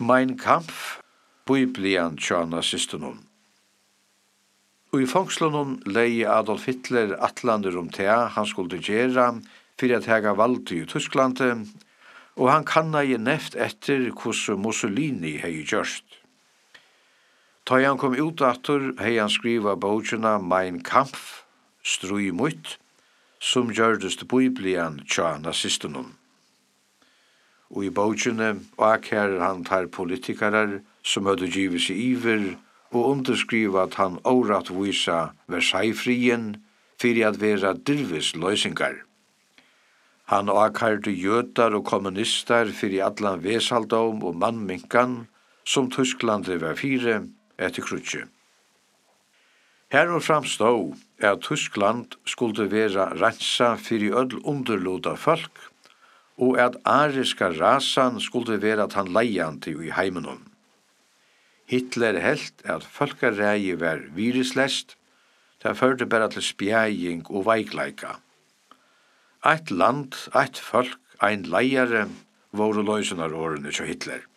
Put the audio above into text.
Mein Kampf, Biblian tja nazistunum. Og i fangslunum leie Adolf Hitler atlander han skulle gjera fyrir at hega valdi i Tysklandi, og han kannai neft etter hvordan Mussolini hei gjørst. Ta han kom ut atur, hei han skriva bókina Mein Kampf, strui mutt, som gjørdest Biblian tja nazistunum. Og i bókina akkerer han tar politikarar som hadde givet seg iver og underskriva at han åratvisa Versailles-frien fyrir at vera dirvis løysingar. Han akkarde jødar og kommunister fyrir allan vesaldóm og mannminkan som Tysklandi var fire etter krutje. Her og framstå at Tyskland skulle vera rensa fyrir öll underlåda folk, og at ariska rasan skulle vera at han leiandi i heimenum. Hitler helt at folkarægi var virislest, det førte bare til spjæging og veikleika. Eit land, eit folk, ein leiare, voru løysunar årene til Hitler.